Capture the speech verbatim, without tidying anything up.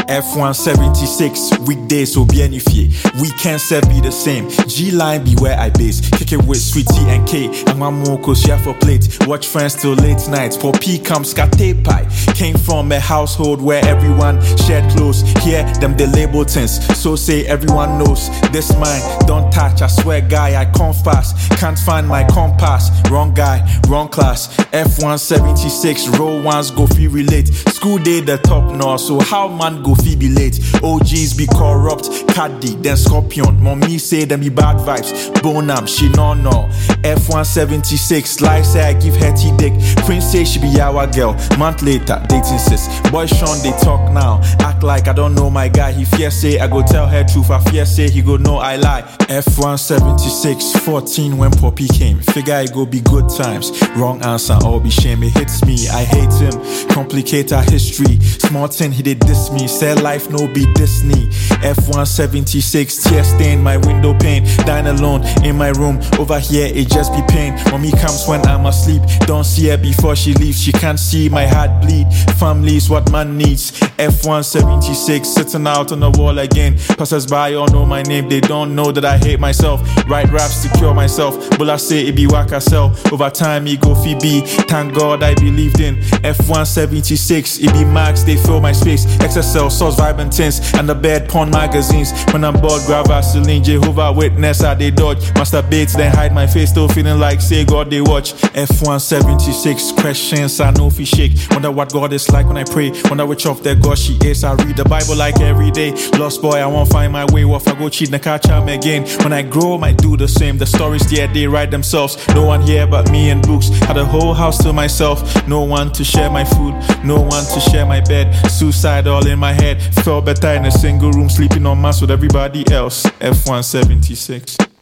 F one seventy-six, weekdays will be any fee. Weekends will be the same. G-Line be where I base. Kick it with Sweetie and K. And my moko share for plate. Watch friends till late nights. For P comes skate pie. Came from a household where everyone shared clothes. Here, them they label things. So say everyone knows. This mine, don't touch. I swear, guy, I come fast. Can't find my compass. Wrong guy, wrong class. F one seventy-six, row ones go fee relate. School day the top now, so how man go fee be late? O Gs be corrupt, Caddy, then Scorpion. Mommy say them be bad vibes. Bonam, she no no. F one seventy-six, life say I give her T-dick. Prince say she be our girl. Month later, dating sis. Boy Sean they talk now. Act like I don't know my guy. He fear say I go tell her truth. I fear say he go know I lie. F one seventy-six, fourteen when Poppy came. Figure it go be good times. Wrong answer, all be shame. It hits me, I hate him. Complicate our history. Small thing he did diss me. Said life no be Disney. F one seventy-six, tear stain my window pane. Dine alone in my room. Over here it just be pain. Mommy comes when I'm asleep. Don't see her before she leaves. She can't see my heart bleed. Family is what man needs. F one seventy-six, sitting out on the wall again. Passers by all know my name. They don't know that I hate myself. Write raps to cure myself. But I say it be waka sell. Over time it go fi be. Thank God I believed in. F one seventy-six, it be max. They fill my space. X S L, sauce, vibrant tints, and the bed porn magazines. When I'm bored, grab Vaseline. Jehovah Witness, I they dodge. Masturbates, then hide my face. Still feeling like say God they watch. F one seventy-six, questions I know fi shake. Wonder what God is like when I pray. Wonder which of their God she is. I read the Bible like every day. Lost boy, I won't find my way. What if I go cheat and catch him again? When I grow, might do the same. The stories there, they write themselves. No one here but me and books. Had a whole house to myself. No one to share my food. No one to share my bed. Suicide all in my head. Felt better in a single room, sleeping on mass with everybody else. F one seventy-six.